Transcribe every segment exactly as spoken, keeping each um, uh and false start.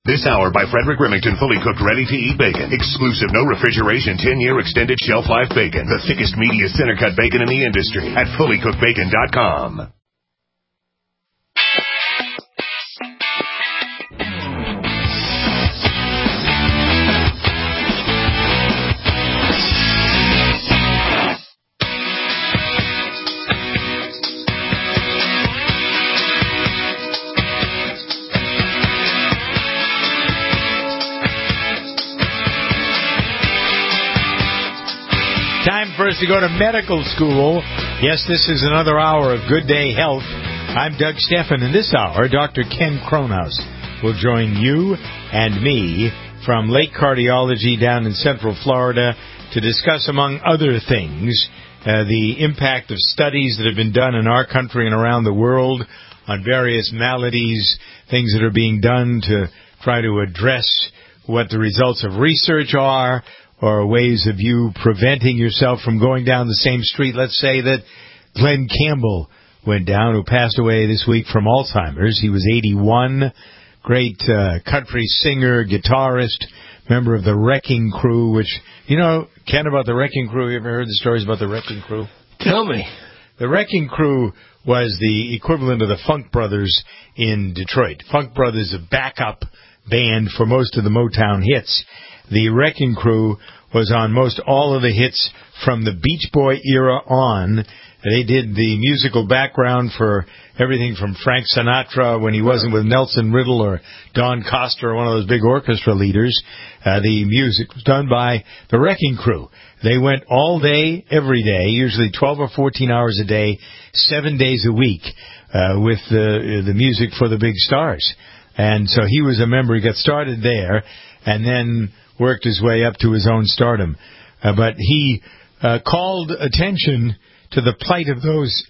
This hour by Frederick Remington, fully cooked, ready-to-eat bacon. Exclusive, no refrigeration, ten-year extended shelf life bacon. The thickest, meatiest, center-cut bacon in the industry at fully cooked bacon dot com. Time for us to go to medical school. Yes, this is another hour of Good Day Health. I'm Doug Steffen. In this hour, Doctor Ken Kronhaus will join you and me from Lake Cardiology down in Central Florida to discuss, among other things, uh, the impact of studies that have been done in our country and around the world on various maladies, things that are being done to try to address what the results of research are, or ways of you preventing yourself from going down the same street. Let's say that Glenn Campbell went down, who passed away this week from Alzheimer's. He was eighty-one, great uh, country singer, guitarist, member of the Wrecking Crew, which, you know, Ken, about the Wrecking Crew, you ever heard the stories about the Wrecking Crew? Tell me. The Wrecking Crew was the equivalent of the Funk Brothers in Detroit. Funk Brothers, a backup band for most of the Motown hits. The Wrecking Crew was on most all of the hits from the Beach Boy era on. They did the musical background for everything from Frank Sinatra when he wasn't with Nelson Riddle or Don Costa or one of those big orchestra leaders. Uh, the music was done by the Wrecking Crew. They went all day, every day, usually twelve or fourteen hours a day, seven days a week, uh, with the, the music for the big stars. And so he was a member. He got started there and then worked his way up to his own stardom. Uh, but he uh, called attention to the plight of those,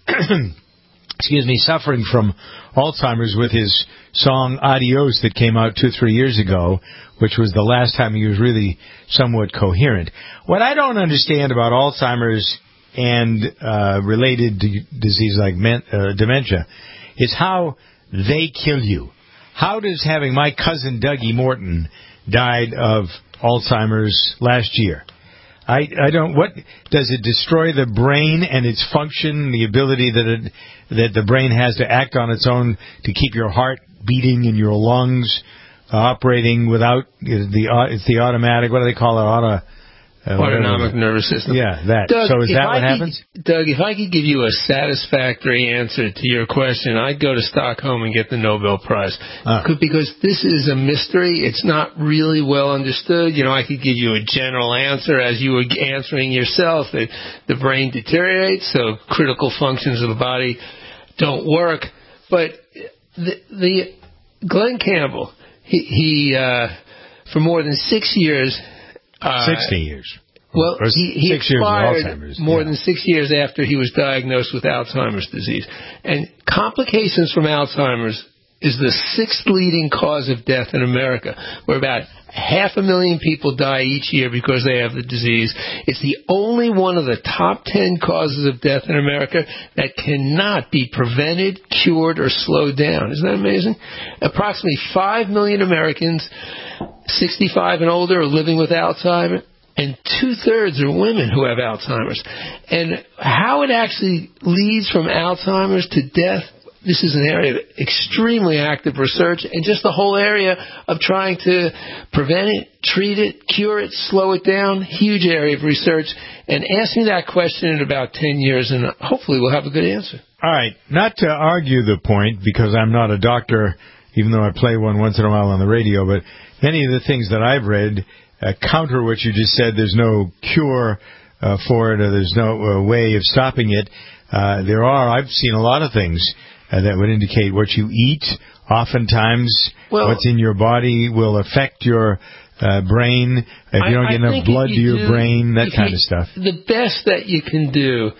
excuse me, suffering from Alzheimer's with his song Adios that came out two, three years ago, which was the last time he was really somewhat coherent. What I don't understand about Alzheimer's and uh, related d- disease like men- uh, dementia is how they kill you. How does having my cousin Dougie Morton died of Alzheimer's last year? I, I don't. What does it destroy the brain and its function, the ability that it, that the brain has to act on its own to keep your heart beating and your lungs uh, operating without the it's the automatic. What do they call it? Auto. Uh, Autonomic nervous system. Yeah, that. Doug, so is that what I happens? Could, Doug, if I could give you a satisfactory answer to your question, I'd go to Stockholm and get the Nobel Prize. Uh. Because this is a mystery. It's not really well understood. You know, I could give you a general answer as you were answering yourself, that the brain deteriorates, so critical functions of the body don't work. But the, the Glenn Campbell, he, he uh, for more than six years... Uh, Sixty years. Well, or he, he six years expired more yeah. than six years after he was diagnosed with Alzheimer's disease. And complications from Alzheimer's is the sixth leading cause of death in America, where about half a million people die each year because they have the disease. It's the only one of the top ten causes of death in America that cannot be prevented, cured, or slowed down. Isn't that amazing? Approximately five million Americans sixty-five and older are living with Alzheimer's, and two-thirds are women who have Alzheimer's. And how it actually leads from Alzheimer's to death, this is an area of extremely active research, and just the whole area of trying to prevent it, treat it, cure it, slow it down, huge area of research. And ask me that question in about ten years, and hopefully we'll have a good answer. All right. Not to argue the point, because I'm not a doctor, even though I play one once in a while on the radio, but many of the things that I've read uh, counter what you just said. There's no cure uh, for it, or there's no uh, way of stopping it. Uh, there are, I've seen a lot of things uh, that would indicate what you eat. Oftentimes, well, what's in your body will affect your uh, brain. If you don't I, get I enough blood to your do, brain, that kind you, of stuff. The best that you can do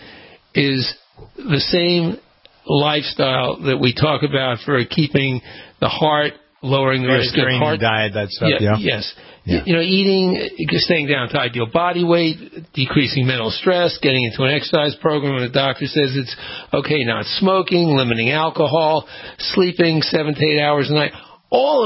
is the same lifestyle that we talk about for keeping the heart, lowering the risk of heart diet, that stuff. Yeah, yeah. Yes. Yeah. You know, eating, staying down to ideal body weight, decreasing mental stress, getting into an exercise program when the doctor says it's okay, not smoking, limiting alcohol, sleeping seven to eight hours a night. All of the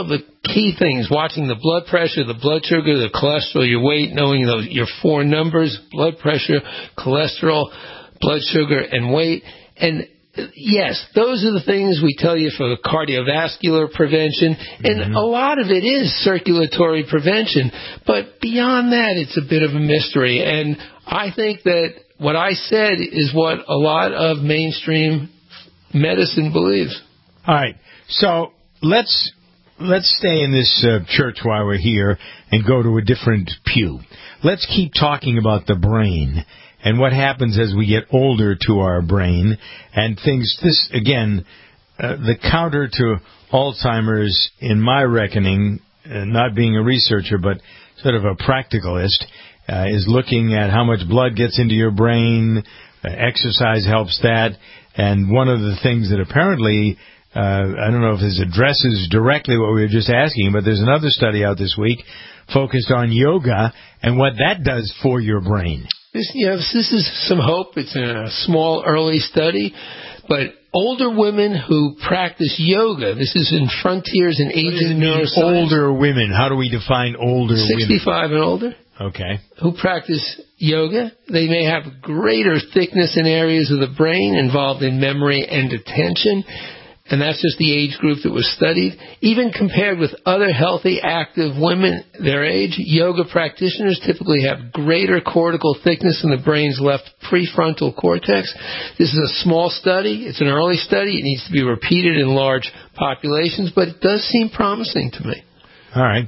key things, watching the blood pressure, the blood sugar, the cholesterol, your weight, knowing those, your four numbers, blood pressure, cholesterol, blood sugar, and weight. And yes, those are the things we tell you for cardiovascular prevention, and mm-hmm. a lot of it is circulatory prevention. But beyond that, it's a bit of a mystery. And I think that what I said is what a lot of mainstream medicine believes. All right, so let's let's stay in this uh, church while we're here and go to a different pew. Let's keep talking about the brain and what happens as we get older to our brain and things. This, again, uh, the counter to Alzheimer's, in my reckoning, uh, not being a researcher, but sort of a practicalist, uh, is looking at how much blood gets into your brain. Uh, exercise helps that. And one of the things that apparently, uh, I don't know if this addresses directly what we were just asking, but there's another study out this week focused on yoga and what that does for your brain. This, you know, this is some hope. It's a small, early study, but older women who practice yoga, this is in Frontiers in Aging Neuroscience. Older women, how do we define older women? sixty-five and older. Okay. Who practice yoga, they may have greater thickness in areas of the brain involved in memory and attention. And that's just the age group that was studied. Even compared with other healthy, active women their age, yoga practitioners typically have greater cortical thickness in the brain's left prefrontal cortex. This is a small study. It's an early study. It needs to be repeated in large populations, but it does seem promising to me. All right.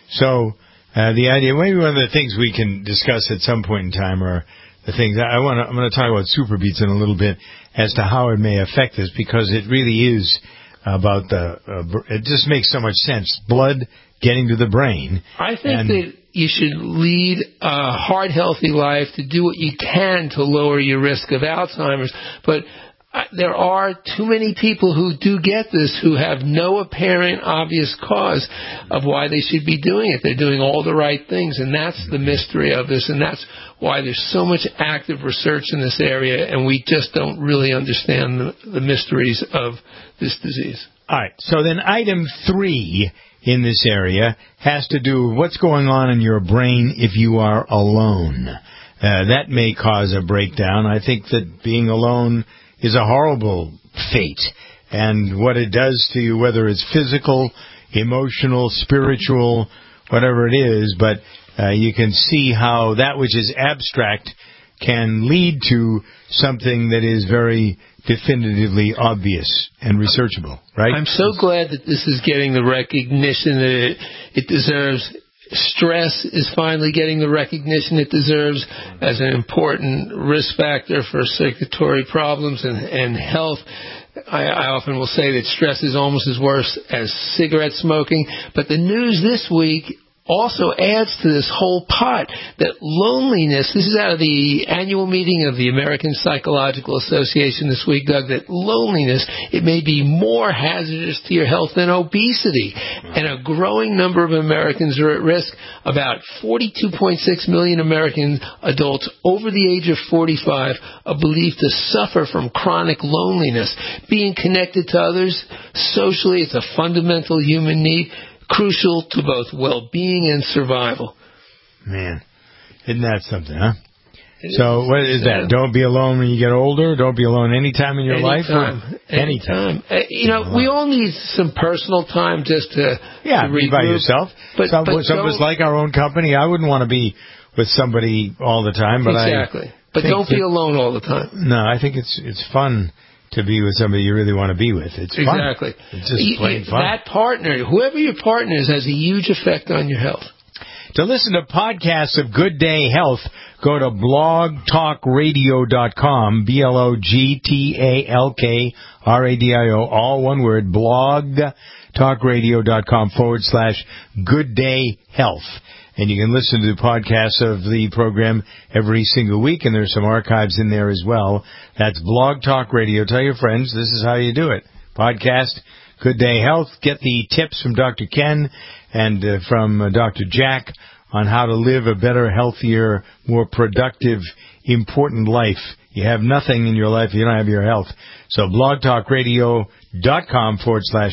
So uh, the idea, maybe one of the things we can discuss at some point in time are the things I want to, I'm going to talk about SuperBeets in a little bit as to how it may affect this, because it really is about the, uh, it just makes so much sense. Blood getting to the brain. I think that you should lead a heart healthy life, to do what you can to lower your risk of Alzheimer's, but Uh, there are too many people who do get this who have no apparent obvious cause of why they should be doing it. They're doing all the right things, and that's the mystery of this, and that's why there's so much active research in this area, and we just don't really understand the, the mysteries of this disease. All right, so then item three in this area has to do with what's going on in your brain if you are alone. Uh, that may cause a breakdown. I think that being alone is a horrible fate, and what it does to you, whether it's physical, emotional, spiritual, whatever it is, but uh, you can see how that which is abstract can lead to something that is very definitively obvious and researchable, right? I'm so glad that this is getting the recognition that it, it deserves. Stress is finally getting the recognition it deserves as an important risk factor for circulatory problems and, and health. I, I often will say that stress is almost as worse as cigarette smoking. But the news this week also adds to this whole pot that loneliness, this is out of the annual meeting of the American Psychological Association this week, Doug, that loneliness, it may be more hazardous to your health than obesity. And a growing number of Americans are at risk. About forty-two point six million American adults over the age of forty-five are believed to suffer from chronic loneliness. Being connected to others socially is a fundamental human need, crucial to both well-being and survival. Man, isn't that something, huh? It so is, what is that? Uh, Don't be alone when you get older? Don't be alone any time in your anytime, life? Anytime. Anytime. Uh, you know, we all need some personal time just to Yeah, to be by yourself. But, some but some of us like our own company. I wouldn't want to be with somebody all the time. But exactly. I but don't be alone all the time. No, I think it's it's fun to be with somebody you really want to be with. It's fun. Exactly. It's just plain fun. That partner, whoever your partner is, has a huge effect on your health. To listen to podcasts of Good Day Health, go to blog talk radio dot com, B L O G T A L K R A D I O, all one word, blog talk radio dot com forward slash Good Day Health. And you can listen to the podcasts of the program every single week, and there's some archives in there as well. That's Blog Talk Radio. Tell your friends this is how you do it. Podcast, Good Day Health. Get the tips from Doctor Ken and uh, from uh, Doctor Jack on how to live a better, healthier, more productive, important life. You have nothing in your life if you don't have your health. So blog talk radio dot com forward slash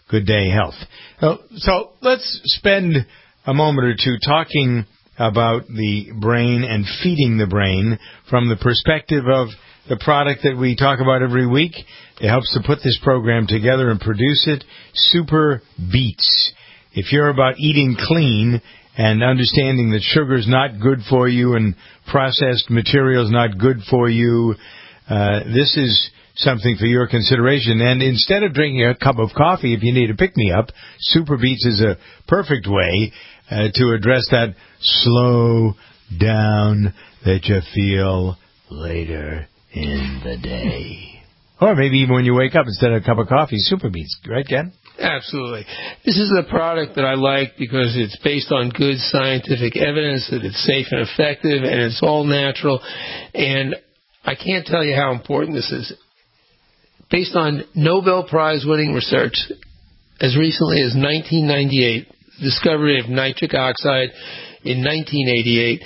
Good Day Health. So, so let's spend a moment or two talking about the brain and feeding the brain from the perspective of the product that we talk about every week. It helps to put this program together and produce it, Super Beets. If you're about eating clean and understanding that sugar is not good for you and processed material is not good for you, uh, this is something for your consideration. And instead of drinking a cup of coffee, if you need a pick-me-up, Super Beets is a perfect way uh, to address that slow down that you feel later in the day. Or maybe even when you wake up, instead of a cup of coffee, Super Beets. Right, Ken? Absolutely. This is a product that I like because it's based on good scientific evidence that it's safe and effective, and it's all natural. And I can't tell you how important this is. Based on Nobel Prize-winning research, as recently as nineteen ninety-eight, the discovery of nitric oxide in nineteen eighty-eight,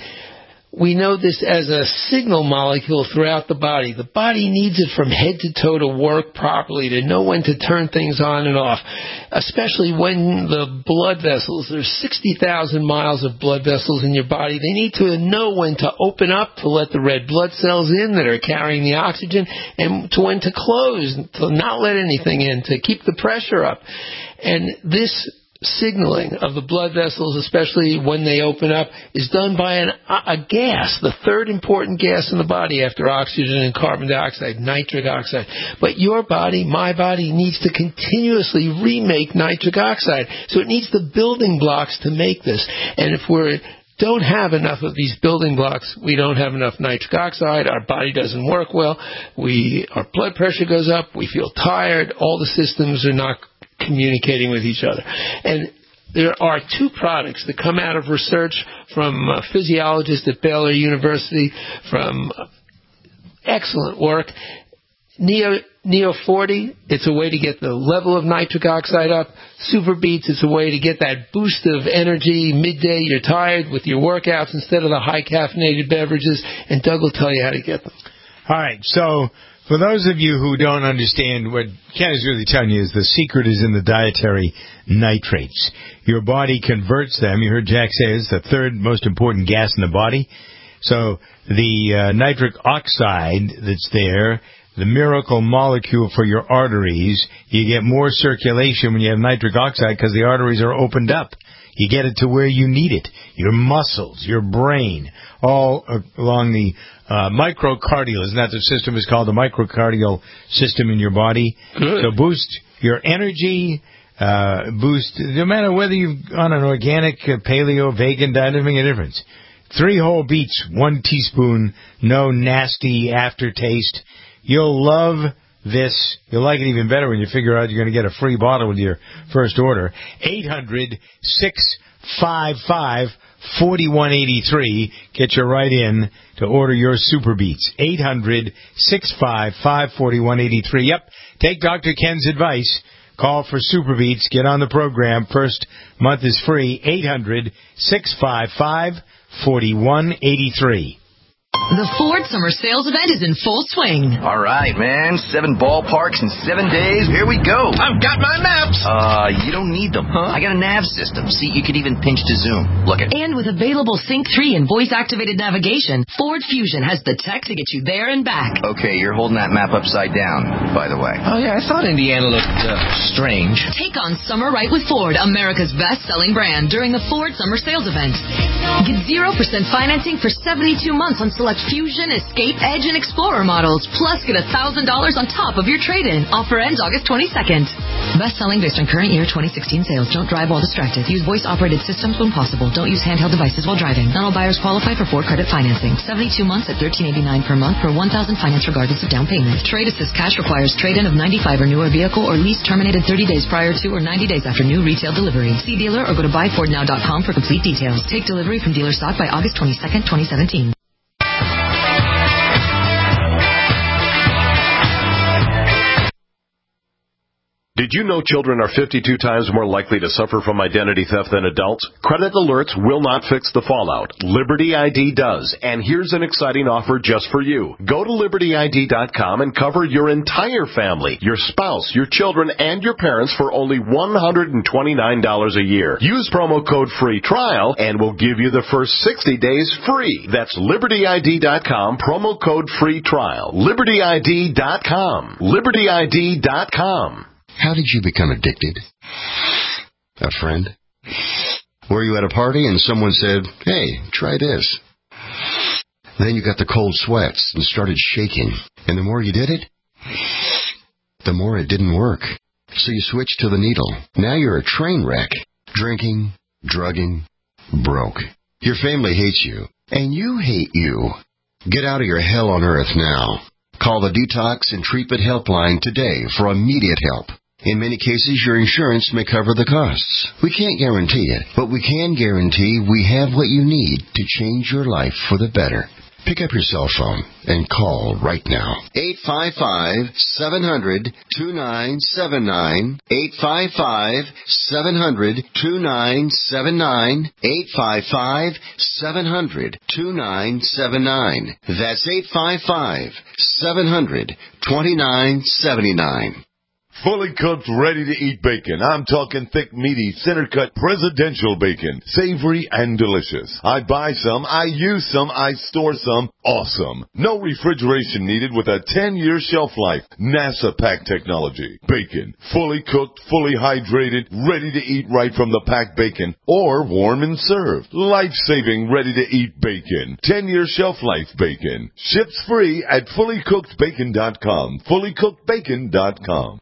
we know this as a signal molecule throughout the body. The body needs it from head to toe to work properly, to know when to turn things on and off, especially when the blood vessels, there's sixty thousand miles of blood vessels in your body. They need to know when to open up to let the red blood cells in that are carrying the oxygen, and to when to close, to not let anything in, to keep the pressure up. And this signaling of the blood vessels, especially when they open up, is done by an, a gas, the third important gas in the body after oxygen and carbon dioxide, nitric oxide. But your body, my body, needs to continuously remake nitric oxide. So it needs the building blocks to make this. And if we don't have enough of these building blocks, we don't have enough nitric oxide, our body doesn't work well, we our blood pressure goes up, we feel tired, all the systems are not communicating with each other. And there are two products that come out of research from uh, physiologists at Baylor University, from uh, excellent work. Neo, Neo forty, it's a way to get the level of nitric oxide up. Super Beets, it's a way to get that boost of energy midday. You're tired with your workouts instead of the high caffeinated beverages. And Doug will tell you how to get them. All right, so for those of you who don't understand, what Ken is really telling you is the secret is in the dietary nitrates. Your body converts them. You heard Jack say it's the third most important gas in the body. So the uh, nitric oxide that's there, the miracle molecule for your arteries, you get more circulation when you have nitric oxide because the arteries are opened up. You get it to where you need it. Your muscles, your brain, all along the uh, microcardial. Isn't that the system is called? The microcardial system in your body. Good. So boost your energy, uh, boost, no matter whether you're on an organic, uh, paleo, vegan diet, doesn't make a difference. Three whole beets, one teaspoon, no nasty aftertaste. You'll love this. You'll like it even better when you figure out you're going to get a free bottle with your first order. eight hundred, six five five, four one eight three. Get you right in to order your Super Beets. eight hundred, six five five, four one eight three. Yep. Take Doctor Ken's advice. Call for Super Beets. Get on the program. First month is free. eight hundred, six five five, four one eight three. The Ford Summer Sales Event is in full swing. All right, man. Seven ballparks in seven days. Here we go. I've got my maps. Uh, you don't need them. Huh? I got a nav system. See, you can even pinch to zoom. Look at. And with available Sync three and voice-activated navigation, Ford Fusion has the tech to get you there and back. Okay, you're holding that map upside down, by the way. Oh, yeah, I thought Indiana looked uh, strange. Take on summer right with Ford, America's best-selling brand, during the Ford Summer Sales Event. Get zero percent financing for seventy-two months on select Fusion, Escape, Edge, and Explorer models. Plus, get one thousand dollars on top of your trade-in. Offer ends August twenty-second. Best-selling based on current year twenty sixteen sales. Don't drive while distracted. Use voice-operated systems when possible. Don't use handheld devices while driving. Not all buyers qualify for Ford credit financing. seventy-two months at thirteen eighty-nine per month for one thousand finance regardless of down payment. Trade Assist Cash requires trade-in of ninety-five or newer vehicle or lease terminated thirty days prior to or ninety days after new retail delivery. See dealer or go to buy ford now dot com for complete details. Take delivery from dealer stock by August twenty-second, twenty seventeen. Did you know children are fifty-two times more likely to suffer from identity theft than adults? Credit alerts will not fix the fallout. Liberty I D does, and here's an exciting offer just for you. Go to Liberty I D dot com and cover your entire family, your spouse, your children, and your parents for only one hundred twenty-nine dollars a year. Use promo code FREE TRIAL, and we'll give you the first sixty days free. That's Liberty I D dot com, promo code FREE TRIAL. Liberty I D dot com. Liberty I D dot com. How did you become addicted? A friend? Were you at a party and someone said, hey, try this? Then you got the cold sweats and started shaking. And the more you did it, the more it didn't work. So you switched to the needle. Now you're a train wreck. Drinking, drugging, broke. Your family hates you. And you hate you. Get out of your hell on earth now. Call the Detox and Treatment Helpline today for immediate help. In many cases, your insurance may cover the costs. We can't guarantee it, but we can guarantee we have what you need to change your life for the better. Pick up your cell phone and call right now. eight five five, seven hundred, two nine seven nine. eight five five, seven hundred, two nine seven nine. eight five five, seven hundred, two nine seven nine. That's eight five five, seven hundred, two nine seven nine. Fully cooked, ready-to-eat bacon. I'm talking thick, meaty, center-cut presidential bacon. Savory and delicious. I buy some, I use some, I store some. Awesome. No refrigeration needed with a ten-year shelf life. NASA pack technology. Bacon. Fully cooked, fully hydrated, ready to eat right from the packed bacon. Or warm and served. Life-saving, ready-to-eat bacon. ten-year shelf life bacon. Ships free at fully cooked bacon dot com. fully cooked bacon dot com.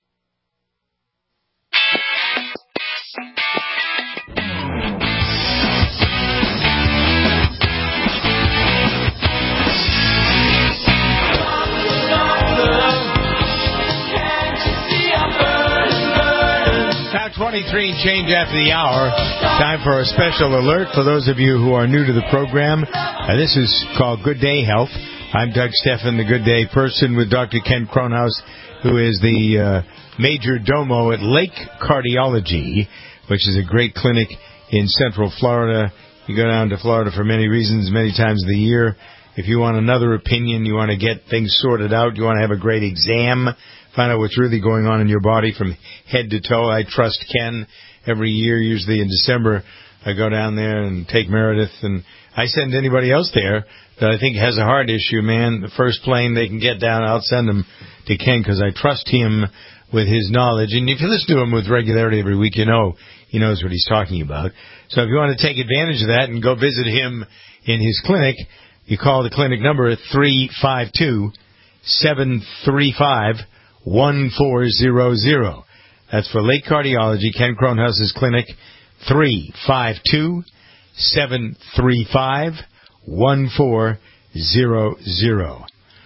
twenty-three change after the hour. Time for a special alert for those of you who are new to the program. Uh, this is called Good Day Health. I'm Doug Steffen, the Good Day person, with Doctor Ken Kronhaus, who is the uh, major domo at Lake Cardiology, which is a great clinic in Central Florida. You go down to Florida for many reasons, many times of the year. If you want another opinion, you want to get things sorted out, you want to have a great exam, find out what's really going on in your body from head to toe. I trust Ken every year, usually in December. I go down there and take Meredith, and I send anybody else there that I think has a heart issue, man. The first plane they can get down, I'll send them to Ken because I trust him with his knowledge. And if you listen to him with regularity every week, you know he knows what he's talking about. So if you want to take advantage of that and go visit him in his clinic, you call the clinic number at three five two, seven three five, one four zero zero. That's for Lake Cardiology, Ken Kronhaus's clinic, three five two, seven three five, one four zero zero.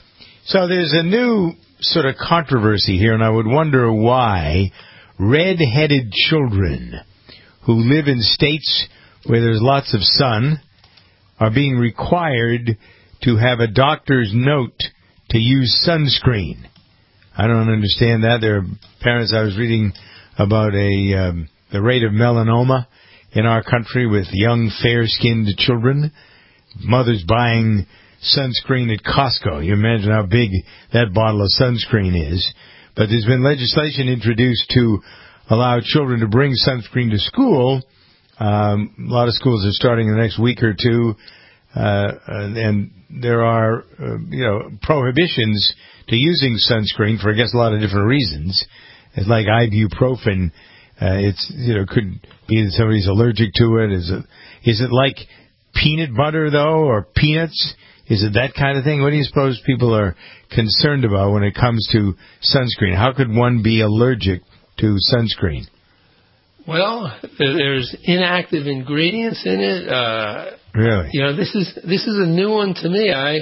So there's a new sort of controversy here, and I would wonder why red-headed children who live in states where there's lots of sun are being required to have a doctor's note to use sunscreen. I don't understand that. There are parents, I was reading about a um, the rate of melanoma in our country with young, fair-skinned children. Mothers buying sunscreen at Costco. You imagine how big that bottle of sunscreen is. But there's been legislation introduced to allow children to bring sunscreen to school. Um, a lot of schools are starting in the next week or two. Uh, and there are, uh, you know, prohibitions to using sunscreen for, I guess, a lot of different reasons. It's like ibuprofen. Uh, it's, you know, could be that somebody's allergic to it. Is it, is it like peanut butter, though, or peanuts? Is it that kind of thing? What do you suppose people are concerned about when it comes to sunscreen? How could one be allergic to sunscreen? Well, there's inactive ingredients in it. Uh, really? You know, this is this is a new one to me. I,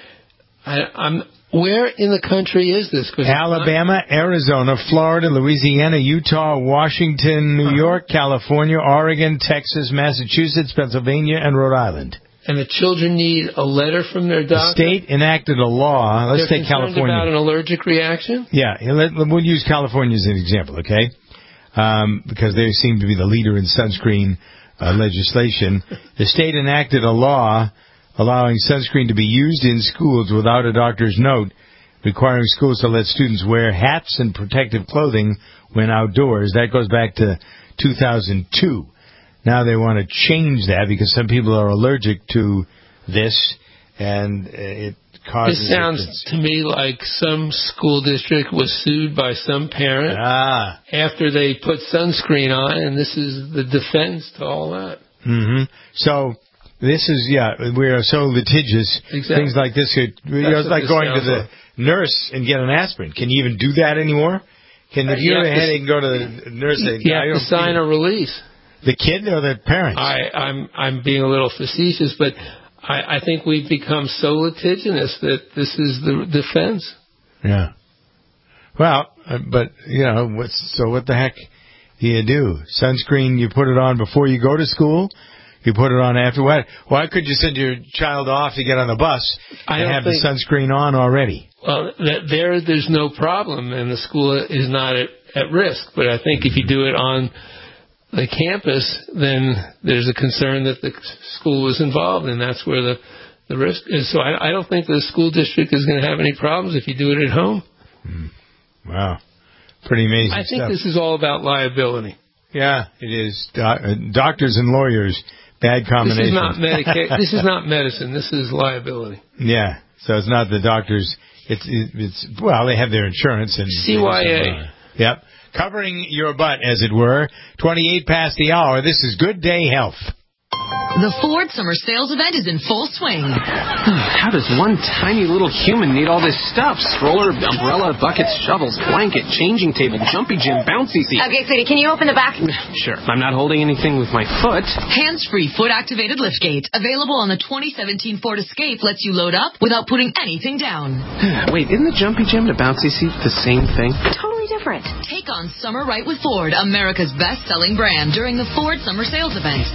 I I'm. Where in the country is this? Alabama, Arizona, Florida, Louisiana, Utah, Washington, New uh-huh. York, California, Oregon, Texas, Massachusetts, Pennsylvania, and Rhode Island. and the children need a letter from their doctor. The state enacted a law. Let's They're take concerned California. about an allergic reaction? Yeah, let, we'll use California as an example, okay? Um, because they seem to be the leader in sunscreen uh, legislation. The state enacted a law allowing sunscreen to be used in schools without a doctor's note, requiring schools to let students wear hats and protective clothing when outdoors. That goes back to two thousand two. Now they want to change that because some people are allergic to this, and it causes... This sounds to me like some school district was sued by some parent ah. after they put sunscreen on, and this is the defense to all that. Mm-hmm. So... This is, yeah, we are so litigious. Exactly. Things like this, could, you know, it's like going to the like. nurse and get an aspirin. Can you even do that anymore? Can if you have a headache and go to the nurse and you have to sign a release. The kid or the parents? I, I'm I'm being a little facetious, but I, I think we've become so litigious that this is the defense. Yeah. Well, uh, but, you know, what's, so what the heck do you do? Sunscreen, you put it on before you go to school? You put it on after what? Why could you send your child off to get on the bus and have the sunscreen on already? Well, that there, there's no problem, and the school is not at, at risk. But I think if you do it on the campus, then there's a concern that the school was involved, and that's where the, the risk is. So I, I don't think the school district is going to have any problems if you do it at home. Mm. Wow. Pretty amazing I think stuff. this is all about liability. Yeah, it is. Do- doctors and lawyers. Bad combination. This is not medica- This is not medicine. This is liability. Yeah, so it's not the doctors. It's it's well, they have their insurance and C Y A. Uh, yep, covering your butt, as it were. Twenty-eight past the hour. This is Good Day Health. The Ford Summer Sales Event is in full swing. How does one tiny little human need all this stuff? Stroller, umbrella, buckets, shovels, blanket, changing table, jumpy gym, bouncy seat. Okay, sweetie, can you open the back? Sure. I'm not holding anything with my foot. Hands-free foot-activated liftgate. Available on the twenty seventeen Ford Escape lets you load up without putting anything down. Wait, isn't the jumpy gym and the bouncy seat the same thing? Totally different. Take on summer right with Ford, America's best-selling brand, during the Ford Summer Sales Event.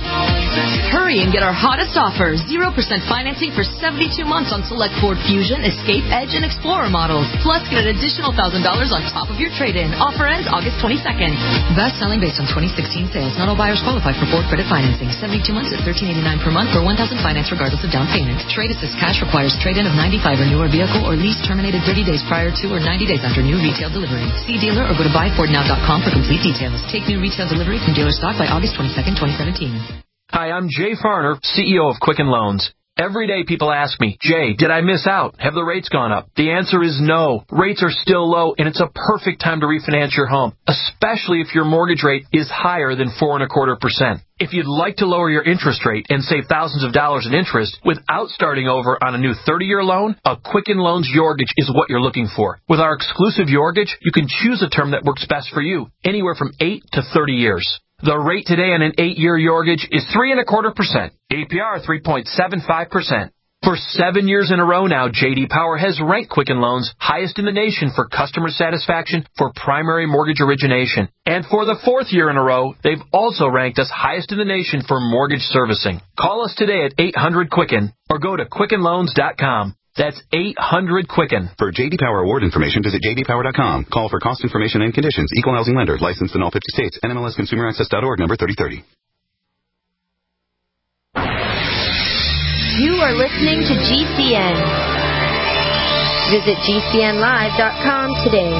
Hurry and get our hottest offer, zero percent financing for seventy-two months on select Ford Fusion, Escape, Edge, and Explorer models. Plus, get an additional one thousand dollars on top of your trade-in. Offer ends August twenty-second. Best selling based on twenty sixteen sales. Not all buyers qualify for Ford credit financing. seventy-two months at thirteen eighty-nine per month for one thousand dollars finance regardless of down payment. Trade assist cash requires trade-in of ninety-five or newer vehicle or lease terminated thirty days prior to or ninety days after new retail delivery. See dealer or go to buy ford now dot com for complete details. Take new retail delivery from dealer stock by August twenty-second, twenty seventeen. Hi, I'm Jay Farner, C E O of Quicken Loans. Every day people ask me, Jay, did I miss out? Have the rates gone up? The answer is no. Rates are still low, and it's a perfect time to refinance your home, especially if your mortgage rate is higher than four and a quarter percent. If you'd like to lower your interest rate and save thousands of dollars in interest without starting over on a new thirty-year loan, a Quicken Loans Yorgage is what you're looking for. With our exclusive Yorgage, you can choose a term that works best for you, anywhere from eight to thirty years. The rate today on an eight-year Yorgage is three and a quarter percent. A P R three point seven five percent. For seven years in a row now, J D Power has ranked Quicken Loans highest in the nation for customer satisfaction for primary mortgage origination. And for the fourth year in a row, they've also ranked us highest in the nation for mortgage servicing. Call us today at eight hundred Quicken or go to quicken loans dot com. That's eight hundred Quicken. For J D Power award information, visit j d power dot com. Call for cost information and conditions. Equal housing lender. Licensed in all fifty states. N M L S consumer access dot org, number thirty thirty. You are listening to G C N. Visit g c n live dot com today.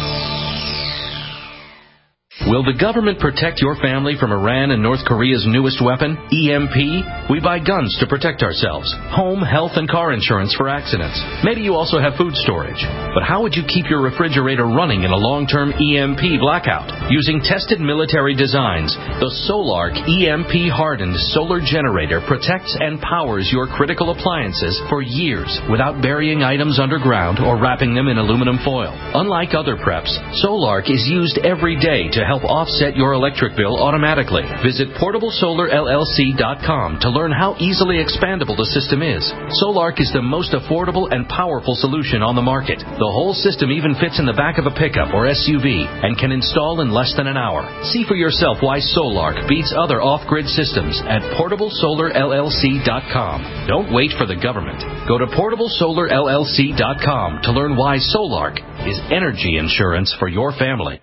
Will the government protect your family from Iran and North Korea's newest weapon, E M P? We buy guns to protect ourselves, home, health, and car insurance for accidents. Maybe you also have food storage. But how would you keep your refrigerator running in a long-term E M P blackout? Using tested military designs, the Solark E M P-hardened solar generator protects and powers your critical appliances for years without burying items underground or wrapping them in aluminum foil. Unlike other preps, Solark is used every day to help help offset your electric bill automatically. Visit portable solar L L C dot com to learn how easily expandable the system is. Solarc is the most affordable and powerful solution on the market. The whole system even fits in the back of a pickup or S U V and can install in less than an hour. See for yourself why Solarc beats other off-grid systems at portable solar L L C dot com. Don't wait for the government. Go to portable solar L L C dot com to learn why Solarc is energy insurance for your family.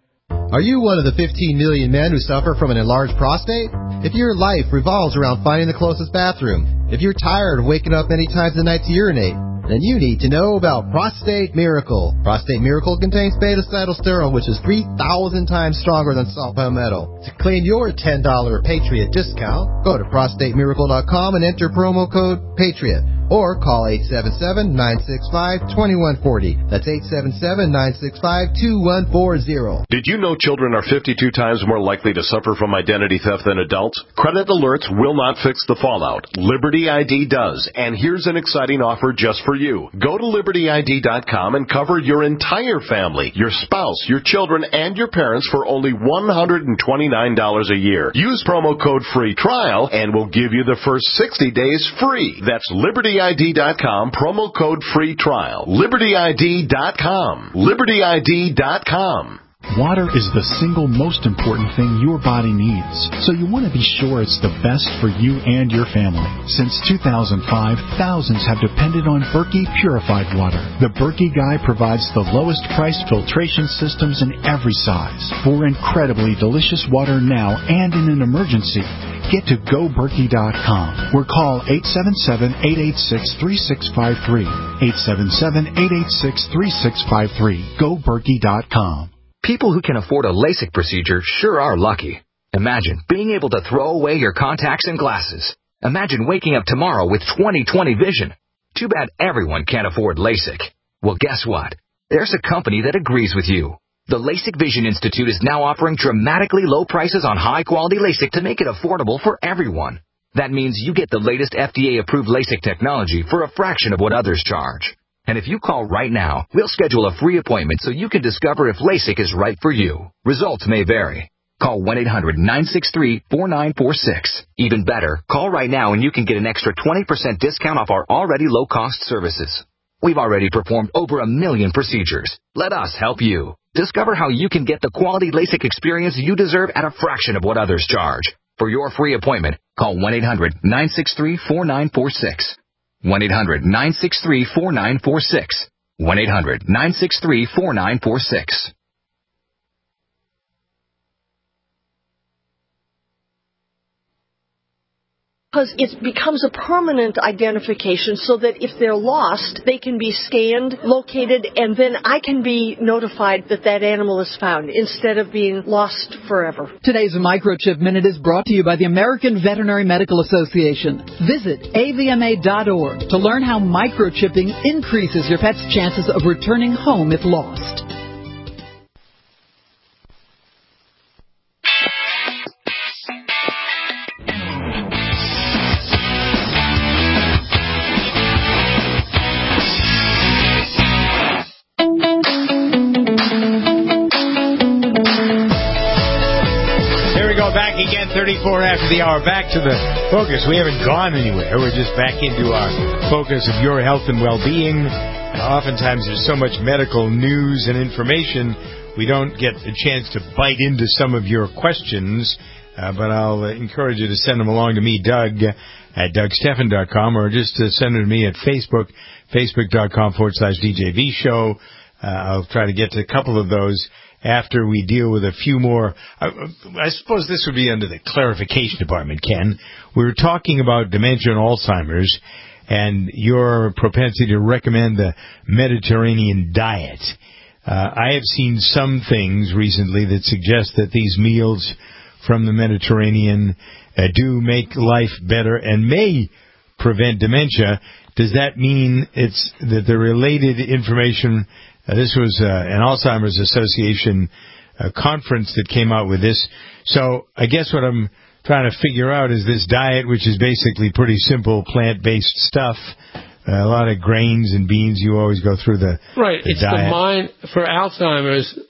Are you one of the fifteen million men who suffer from an enlarged prostate? If your life revolves around finding the closest bathroom, if you're tired of waking up many times a night to urinate, then you need to know about Prostate Miracle. Prostate Miracle contains beta-cytosterol, which is three thousand times stronger than salt palmetto. To claim your ten dollars Patriot discount, go to prostate miracle dot com and enter promo code PATRIOT. Or call eight seven seven, nine six five, two one four zero. That's eight seven seven, nine six five, two one four zero. Did you know children are fifty-two times more likely to suffer from identity theft than adults? Credit alerts will not fix the fallout. Liberty I D does. And here's an exciting offer just for you. Go to liberty I D dot com and cover your entire family, your spouse, your children, and your parents for only one hundred twenty-nine dollars a year. Use promo code FREE TRIAL and we'll give you the first sixty days free. That's liberty I D dot com, promo code FREE TRIAL. liberty I D dot com. liberty I D dot com. Water is the single most important thing your body needs, so you want to be sure it's the best for you and your family. Since two thousand five, thousands have depended on Berkey purified water. The Berkey Guy provides the lowest priced filtration systems in every size. For incredibly delicious water now and in an emergency, get to go berkey dot com or call eight seven seven, eight eight six, three six five three. eight seven seven, eight eight six, three six five three. go berkey dot com. People who can afford a LASIK procedure sure are lucky. Imagine being able to throw away your contacts and glasses. Imagine waking up tomorrow with twenty twenty vision. Too bad everyone can't afford LASIK. Well, guess what? There's a company that agrees with you. The LASIK Vision Institute is now offering dramatically low prices on high-quality LASIK to make it affordable for everyone. That means you get the latest F D A-approved LASIK technology for a fraction of what others charge. And if you call right now, we'll schedule a free appointment so you can discover if LASIK is right for you. Results may vary. Call one eight hundred, nine six three, four nine four six. Even better, call right now and you can get an extra twenty percent discount off our already low-cost services. We've already performed over a million procedures. Let us help you. Discover how you can get the quality LASIK experience you deserve at a fraction of what others charge. For your free appointment, call one eight hundred, nine six three, four nine four six. one eight hundred, nine six three, four nine four six. one eight hundred, nine six three, four nine four six. Because it becomes a permanent identification so that if they're lost, they can be scanned, located, and then I can be notified that that animal is found instead of being lost forever. Today's Microchip Minute is brought to you by the American Veterinary Medical Association. Visit A V M A dot org to learn how microchipping increases your pet's chances of returning home if lost. Again, thirty-four after the hour. Back to the focus. We haven't gone anywhere. We're just back into our focus of your health and well-being. Uh, oftentimes there's so much medical news and information, we don't get a chance to bite into some of your questions. Uh, but I'll uh, encourage you to send them along to me, Doug, at doug stephan dot com, or just uh, send them to me at Facebook, facebook.com forward slash DJV show. Uh, I'll try to get to a couple of those after we deal with a few more. I, I suppose this would be under the clarification department, Ken. We were talking about dementia and Alzheimer's and your propensity to recommend the Mediterranean diet. Uh, I have seen some things recently that suggest that these meals from the Mediterranean uh, do make life better and may prevent dementia. Does that mean it's that the related information? Uh, this was uh, an Alzheimer's Association uh, conference that came out with this. So I guess what I'm trying to figure out is this diet, which is basically pretty simple plant-based stuff, uh, a lot of grains and beans. You always go through the right. The it's diet. the mind for Alzheimer's.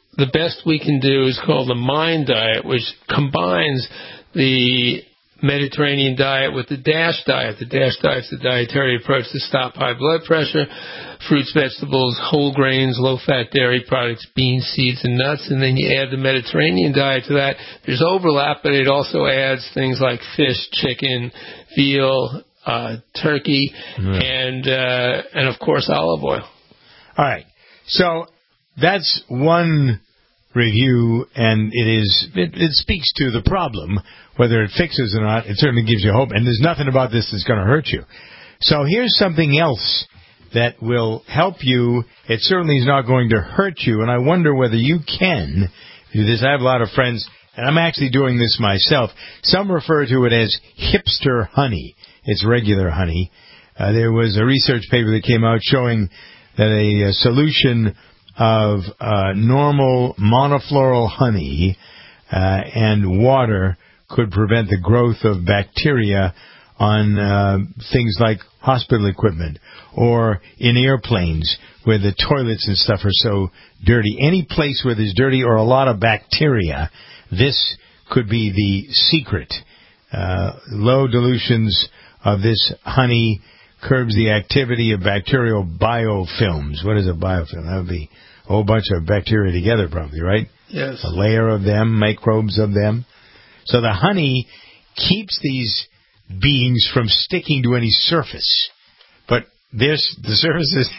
the best we can do is called the MIND diet, which combines the Mediterranean diet with the DASH diet. The DASH diet is the dietary approach to stop high blood pressure, fruits, vegetables, whole grains, low-fat dairy products, beans, seeds, and nuts. And then you add the Mediterranean diet to that. There's overlap, but it also adds things like fish, chicken, veal, uh, turkey, mm. and, uh, and, of course, olive oil. All right. So that's one review, and it is it, it speaks to the problem. Whether it fixes or not, it certainly gives you hope, and there's nothing about this that's going to hurt you. So here's something else that will help you. It certainly is not going to hurt you, and I wonder whether you can do this. I have a lot of friends, and I'm actually doing this myself. Some refer to it as hipster honey. It's regular honey. Uh, there was a research paper that came out showing that a, a solution of uh, normal monofloral honey uh, and water could prevent the growth of bacteria on uh, things like hospital equipment or in airplanes where the toilets and stuff are so dirty. Any place where there's dirty or a lot of bacteria, this could be the secret. Uh, low dilutions of this honey curbs the activity of bacterial biofilms. What is a biofilm? That would be a whole bunch of bacteria together probably, right? Yes. A layer of them, microbes of them. So the honey keeps these beings from sticking to any surface. But this, the surface is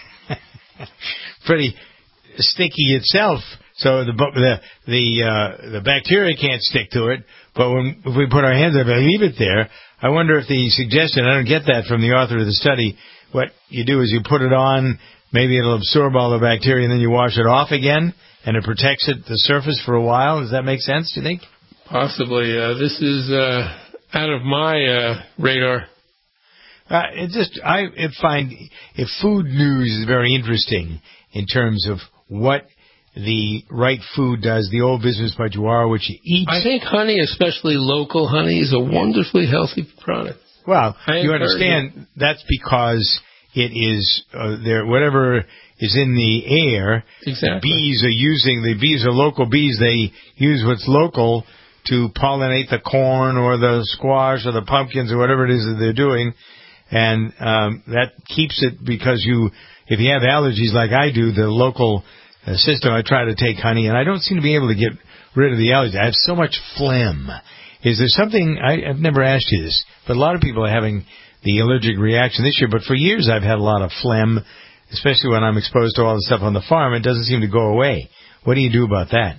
pretty sticky itself, so the the the, uh, the bacteria can't stick to it. But when if we put our hands up and leave it there, I wonder if the suggestion, I don't get that from the author of the study, what you do is you put it on, maybe it'll absorb all the bacteria, and then you wash it off again, and it protects it, the surface for a while. Does that make sense, do you think? Possibly. Uh, this is uh, out of my uh, radar. Uh, it just I it find if food news is very interesting in terms of what the right food does, the old business by Juara, which you eat. I think honey, especially local honey, is a wonderfully healthy product. Well, I you understand it. That's because it is uh, there. Whatever is in the air, exactly. The bees are using the bees are local bees. They use what's local to pollinate the corn or the squash or the pumpkins or whatever it is that they're doing. And um, that keeps it because you, if you have allergies like I do, the local uh, system, I try to take honey, and I don't seem to be able to get rid of the allergy. I have so much phlegm. Is there something, I, I've never asked you this, but a lot of people are having the allergic reaction this year, but for years I've had a lot of phlegm, especially when I'm exposed to all the stuff on the farm. It doesn't seem to go away. What do you do about that?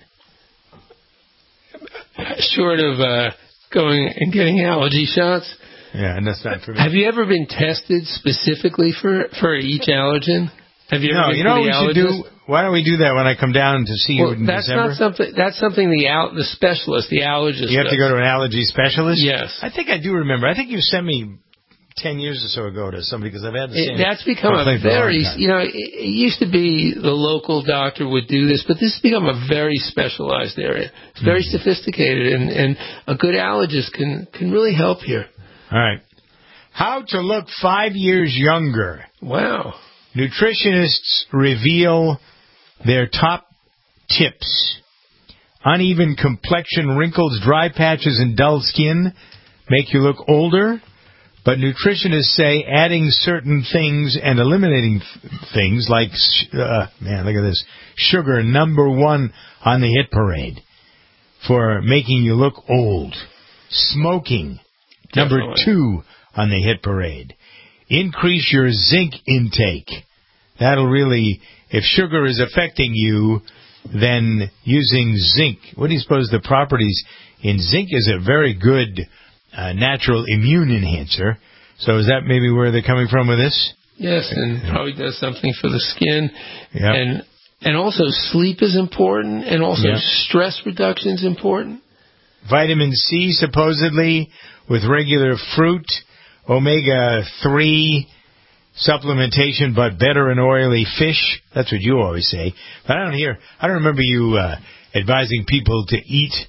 Short of uh, going and getting allergy shots. Yeah, and that's not for me. Have you ever been tested specifically for, for each allergen? Have you no, ever been you know to what the we allergist? should do? Why don't we do that when I come down to see well, you in that's December? Not something, that's something the al- the specialist, the allergist You have does. to go to an allergy specialist? Yes. I think I do remember. I think you sent me ten years or so ago to somebody because I've had the same. It, that's become a very, a you know, it, it used to be the local doctor would do this, but this has become a very specialized area. It's very mm-hmm. sophisticated, and, and a good allergist can, can really help here. All right. How to look five years younger. Wow. Nutritionists reveal their top tips. Uneven complexion, wrinkles, dry patches, and dull skin make you look older. But nutritionists say adding certain things and eliminating th- things like, uh, man, look at this, sugar, number one on the hit parade for making you look old. Smoking, number Definitely. two on the hit parade. Increase your zinc intake. That'll really, if sugar is affecting you, then using zinc. What do you suppose the properties in zinc is? A very good uh, natural immune enhancer. So is that maybe where they're coming from with this? Yes, and probably does something for the skin. Yep. And and also sleep is important, and also Yep. stress reduction is important. Vitamin C, supposedly, with regular fruit. omega three supplementation, but better in oily fish. That's what you always say. But I don't hear, I don't remember you uh, advising people to eat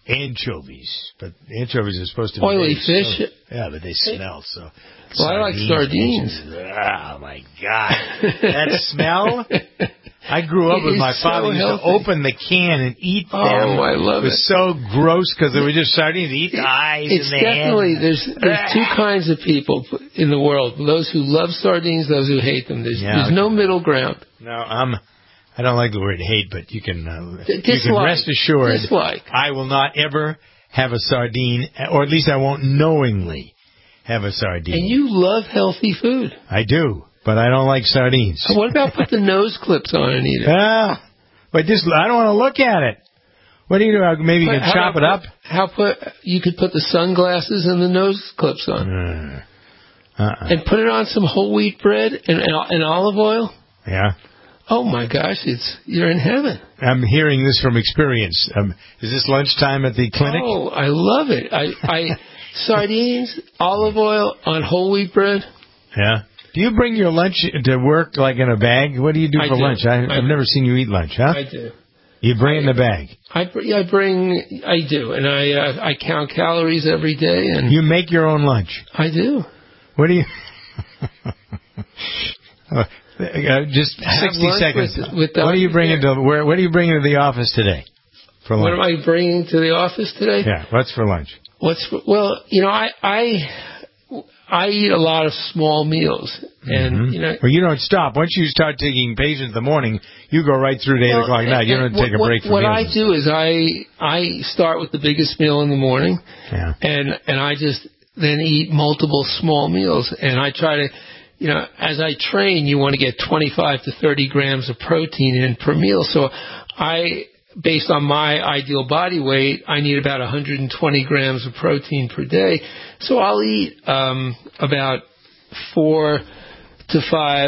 anchovies, but anchovies are supposed to be oily very fish. So, yeah, but they smell so. Well, I like sardines. Oh my God, that smell! I grew up with my It's so father used healthy. to open the can and eat them. Oh, I love it. Was it. so gross because they were just sardines. Eat the eyes It's and the definitely head. there's there's two kinds of people in the world: those who love sardines, those who hate them. There's Yeah, there's okay. no middle ground. No, I'm. I don't like the word hate, but you can. Uh, D- you can rest assured. Dislike. I will not ever have a sardine, or at least I won't knowingly have a sardine. And you love healthy food. I do, but I don't like sardines. So what about put the nose clips on and eat it? Ah, but just I don't want to look at it. What do you do? Maybe you Put- can how chop it about up. put- How put you could put the sunglasses and the nose clips on, Uh, uh-uh. and put it on some whole wheat bread and, and, and olive oil. Yeah. Oh my gosh, it's you're in heaven. I'm hearing this from experience. Um, is this lunchtime at the clinic? Oh, I love it. I, I sardines, olive oil on whole wheat bread. Yeah. Do you bring your lunch to work like in a bag? What do you do I for do. lunch? I, I I've do. never seen you eat lunch, huh? I do. You bring it in the bag. I, br- I bring, I do, and I uh, I count calories every day, and You make your own lunch. I do. What do you? uh, just Have sixty lunch seconds. with- with what are you bringing to where? What are you bringing to the office today for lunch? What am I bringing to the office today? Yeah, what's for lunch? What's for, well, you know, I I I eat a lot of small meals, and Mhm. you know. Well, you don't stop. Once you start taking patients in the morning, you go right through to eight Well, o'clock at night. You don't and take a what- break from What meals. I do is I I start with the biggest meal in the morning, Yeah. and and I just then eat multiple small meals, and I try to, you know, as I train, you want to get twenty-five to thirty grams of protein in per meal. So I, based on my ideal body weight, I need about one hundred twenty grams of protein per day. So I'll eat um, about four to five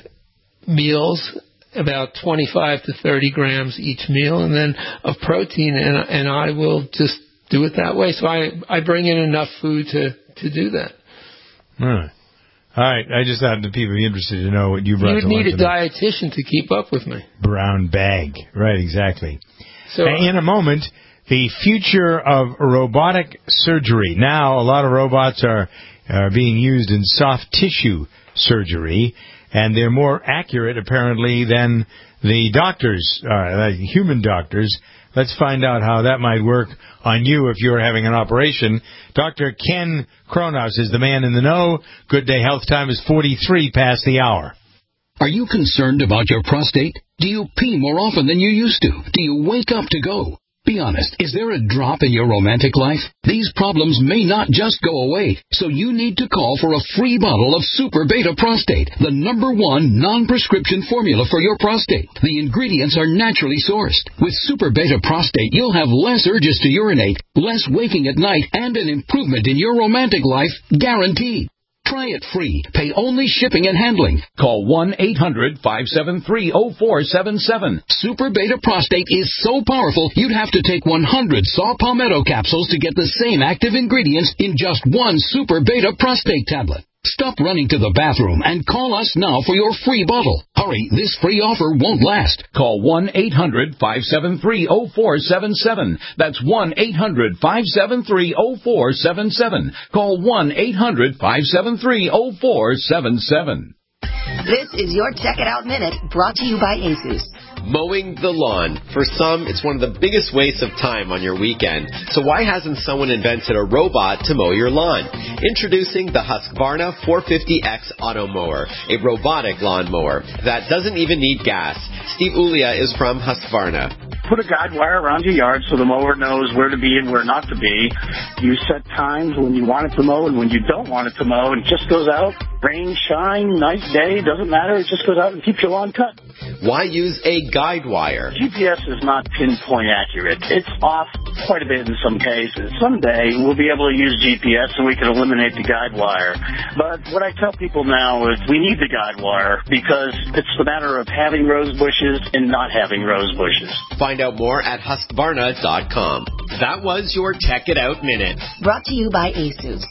meals, about twenty-five to thirty grams each meal, and then of protein, and and I will just do it that way. So I I bring in enough food to to do that. All right. All right. I just thought the people would be interested to know what you brought You would to need lunch a today. dietitian to keep up with me. Brown bag. Right, exactly. So And in a moment, the future of robotic surgery. Now, a lot of robots are, are being used in soft tissue surgery, and they're more accurate, apparently, than the doctors, uh, the human doctors. Let's find out how that might work on you if you're having an operation. Doctor Ken Kronhaus is the man in the know. Good Day Health Time is forty-three past the hour. Are you concerned about your prostate? Do you pee more often than you used to? Do you wake up to go? Be honest, is there a drop in your romantic life? These problems may not just go away, so you need to call for a free bottle of Super Beta Prostate, the number one non-prescription formula for your prostate. The ingredients are naturally sourced. With Super Beta Prostate, you'll have less urges to urinate, less waking at night, and an improvement in your romantic life guaranteed. Try it free. Pay only shipping and handling. Call one eight hundred five seven three oh four seven seven. Super Beta Prostate is so powerful, you'd have to take one hundred Saw Palmetto capsules to get the same active ingredients in just one Super Beta Prostate tablet. Stop running to the bathroom and call us now for your free bottle. Hurry, this free offer won't last. Call one eight hundred five seven three oh four seven seven. That's one eight hundred five seven three oh four seven seven. Call one eight hundred five seven three oh four seven seven. This is your Check It Out Minute, brought to you by ASUS. Mowing the lawn. For some, it's one of the biggest wastes of time on your weekend. So why hasn't someone invented a robot to mow your lawn? Introducing the Husqvarna four fifty X Auto Mower, a robotic lawn mower that doesn't even need gas. Steve Ulia is from Husqvarna. Put a guide wire around your yard so the mower knows where to be and where not to be. You set times when you want it to mow and when you don't want it to mow, and it just goes out. Rain, shine, nice day, doesn't matter. It just goes out and keeps your lawn cut. Why use a guide wire? G P S is not pinpoint accurate. It's off quite a bit in some cases. Someday we'll be able to use G P S and we can eliminate the guide wire. But what I tell people now is we need the guide wire because it's the matter of having rose bushes and not having rose bushes. Find out more at Husqvarna dot com. That was your Check It Out Minute. Brought to you by ASUS.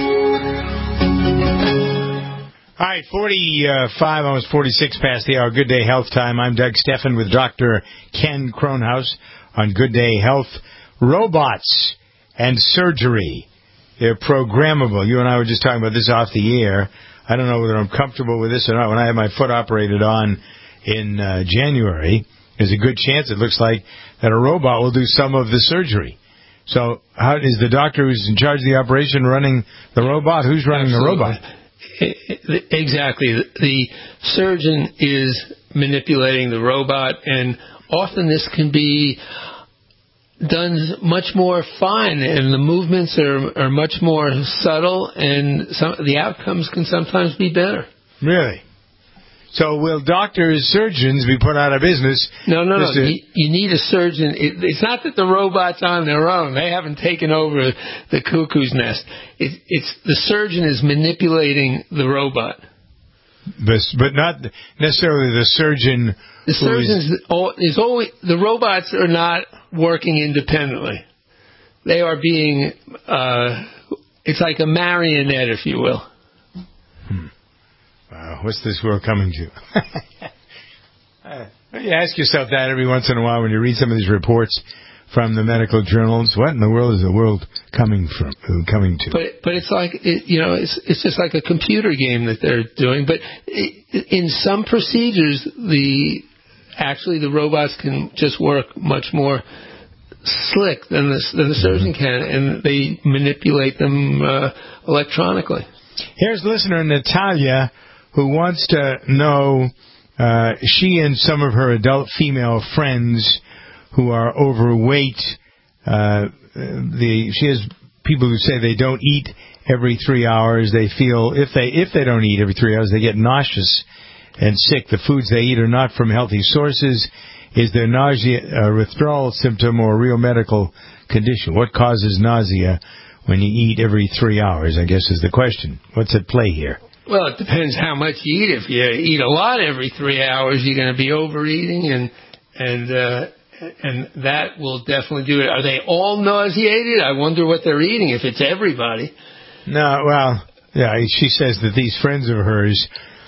All right, forty-five, almost forty-six past the hour. Good Day Health Time. I'm Doug Steffen with Doctor Ken Kronhaus on Good Day Health. robots and surgery. They're programmable. You and I were just talking about this off the air. I don't know whether I'm comfortable with this or not. When I had my foot operated on in uh, January, there's a good chance, it looks like, that a robot will do some of the surgery. So how is the doctor who's in charge of the operation running the robot? Who's running Absolutely. the robot? Exactly. The surgeon is manipulating the robot, and often this can be done much more fine, and the movements are, are much more subtle, and some, the outcomes can sometimes be better. Really? So will doctors, surgeons be put out of business? No, no, no. To... You, you need a surgeon. It, it's not that the robot's on their own. They haven't taken over the cuckoo's nest. It, it's the surgeon is manipulating the robot. But, but not necessarily the surgeon. The surgeons is, is always the robots are not working independently. They are being. Uh, it's like a marionette, if you will. Hmm. Wow, what's this world coming to? uh, you ask yourself that every once in a while when you read some of these reports from the medical journals. What in the world is the world coming from? Coming to? But but it's like it, you know, it's it's just like a computer game that they're doing. But it, in some procedures, the actually the robots can just work much more slick than the than the surgeon can, and they manipulate them uh, electronically. Here's listener Natalia, who wants to know, uh, she and some of her adult female friends who are overweight, uh, the she has people who say they don't eat every three hours. They feel if they if they don't eat every three hours, they get nauseous and sick. The foods they eat are not from healthy sources. Is there nausea a withdrawal symptom or a real medical condition? What causes nausea when you eat every three hours, I guess is the question. What's at play here? Well, it depends how much you eat. If you eat a lot every three hours, you're going to be overeating, and and uh, and that will definitely do it. Are they all nauseated? I wonder what they're eating, if it's everybody. No, well, yeah, she says that these friends of hers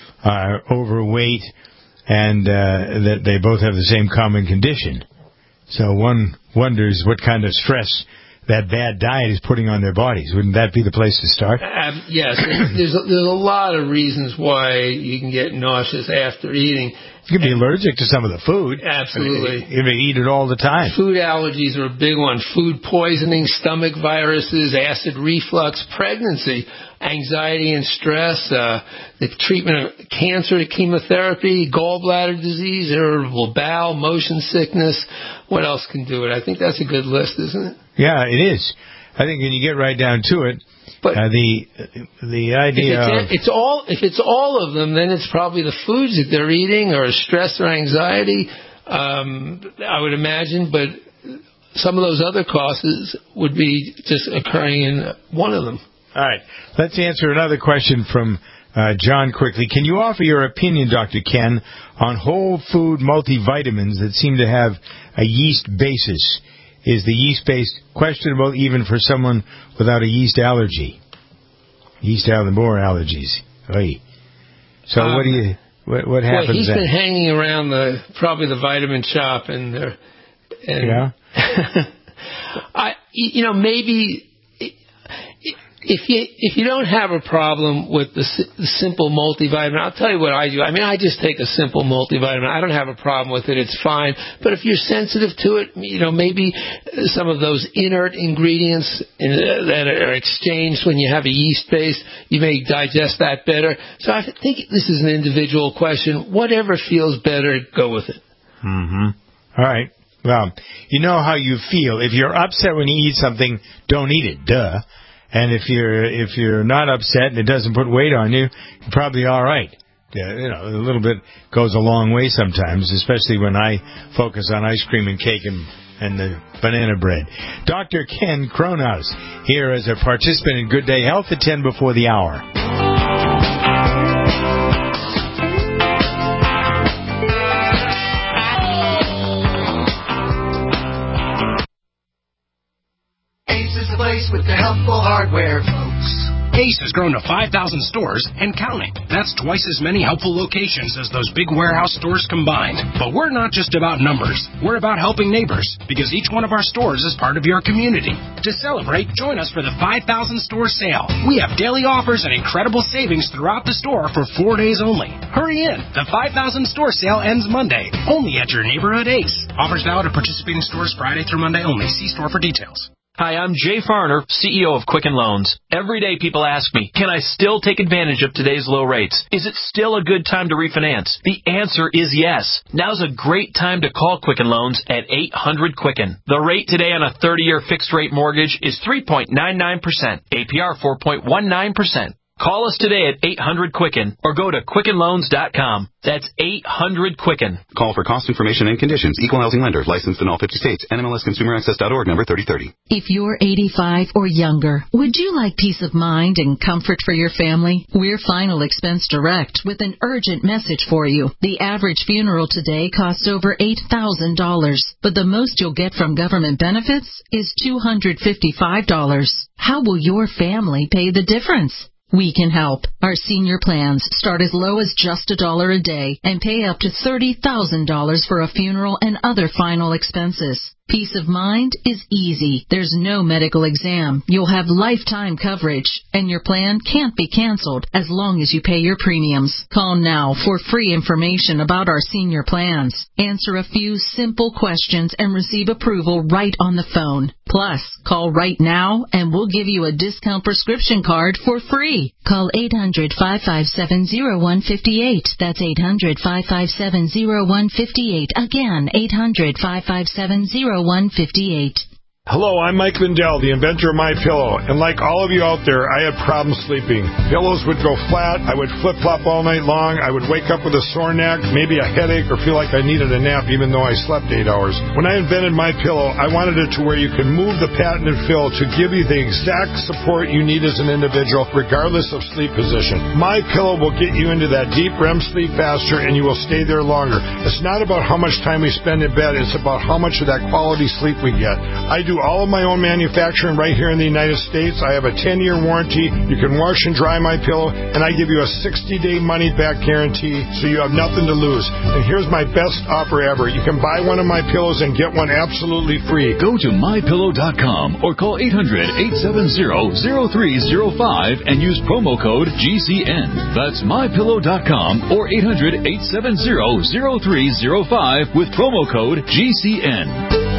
are overweight and uh, that they both have the same common condition. So one wonders what kind of stress that bad diet is putting on their bodies. Wouldn't that be the place to start? Um, yes. There's a, there's a lot of reasons why you can get nauseous after eating. You can be allergic to some of the food. Absolutely. You may eat it all the time. Food allergies are a big one. Food poisoning, stomach viruses, acid reflux, pregnancy, anxiety and stress, uh, the treatment of cancer, chemotherapy, gallbladder disease, irritable bowel, motion sickness. What else can do it? I think that's a good list, isn't it? Yeah, it is. I think when you get right down to it, but uh, the the idea if it's, of... it's all if it's all of them, then it's probably the foods that they're eating or stress or anxiety. Um, I would imagine, but some of those other causes would be just occurring in one of them. All right, let's answer another question from uh, John quickly. Can you offer your opinion, Doctor Ken, on whole food multivitamins that seem to have a yeast basis? Is the yeast base questionable even for someone without a yeast allergy? Yeast allergy, more allergies. Oy. So um, what do you what, what happens? Well, he's then? been hanging around the probably the vitamin shop, and, uh, and yeah. I you know maybe. If you if you don't have a problem with the, the simple multivitamin, I'll tell you what I do. I mean, I just take a simple multivitamin. I don't have a problem with it. It's fine. But if you're sensitive to it, you know, maybe some of those inert ingredients in, uh, that are exchanged when you have a yeast base, you may digest that better. So I think this is an individual question. Whatever feels better, go with it. Mm-hmm. All right. Well, you know how you feel. If you're upset when you eat something, don't eat it. Duh. And if you're if you're not upset and it doesn't put weight on you, you're probably all right. Yeah, you know, a little bit goes a long way sometimes, especially when I focus on ice cream and cake and, and the banana bread. Doctor Ken Kronhaus here as a participant in Good Day Health at ten before the hour. With the helpful hardware, folks. Ace has grown to five thousand stores and counting. That's twice as many helpful locations as those big warehouse stores combined. But we're not just about numbers. We're about helping neighbors, because each one of our stores is part of your community. To celebrate, join us for the five thousand store sale. We have daily offers and incredible savings throughout the store for four days only. Hurry in. The five thousand store sale ends Monday, only at your neighborhood Ace. Offers valid at participating stores Friday through Monday only. See store for details. Hi, I'm Jay Farner, C E O of Quicken Loans. Every day people ask me, can I still take advantage of today's low rates? Is it still a good time to refinance? The answer is yes. Now's a great time to call Quicken Loans at eight hundred Quicken. The rate today on a thirty-year fixed-rate mortgage is three point nine nine percent, A P R four point one nine percent. Call us today at eight hundred Quicken or go to quicken loans dot com. That's eight hundred Quicken. Call for cost information and conditions. Equal housing lender. Licensed in all fifty states. N M L S consumer access dot org number thirty thirty. If you're eighty-five or younger, would you like peace of mind and comfort for your family? We're Final Expense Direct with an urgent message for you. The average funeral today costs over eight thousand dollars, but the most you'll get from government benefits is two hundred fifty-five dollars. How will your family pay the difference? We can help. Our senior plans start as low as just a dollar a day and pay up to thirty thousand dollars for a funeral and other final expenses. Peace of mind is easy. There's no medical exam. You'll have lifetime coverage, and your plan can't be canceled as long as you pay your premiums. Call now for free information about our senior plans. Answer a few simple questions and receive approval right on the phone. Plus, call right now and we'll give you a discount prescription card for free. Call eight hundred, five five seven, zero one five eight. That's eight hundred, five five seven, zero one five eight. Again, eight hundred, five five seven, zero one five eight. Hello, I'm Mike Lindell, the inventor of MyPillow, and like all of you out there, I had problems sleeping. Pillows would go flat, I would flip-flop all night long, I would wake up with a sore neck, maybe a headache, or feel like I needed a nap even though I slept eight hours. When I invented MyPillow, I wanted it to where you could move the patented fill to give you the exact support you need as an individual, regardless of sleep position. MyPillow will get you into that deep R E M sleep faster, and you will stay there longer. It's not about how much time we spend in bed, it's about how much of that quality sleep we get. I do all of my own manufacturing right here in the United States. I have a ten-year warranty. You can wash and dry my pillow, and I give you a sixty-day money-back guarantee, so you have nothing to lose. And here's my best offer ever. You can buy one of my pillows and get one absolutely free. Go to my pillow dot com or call eight hundred, eight seven zero, zero three zero five and use promo code G C N. That's my pillow dot com or eight hundred, eight seven zero, zero three zero five with promo code G C N.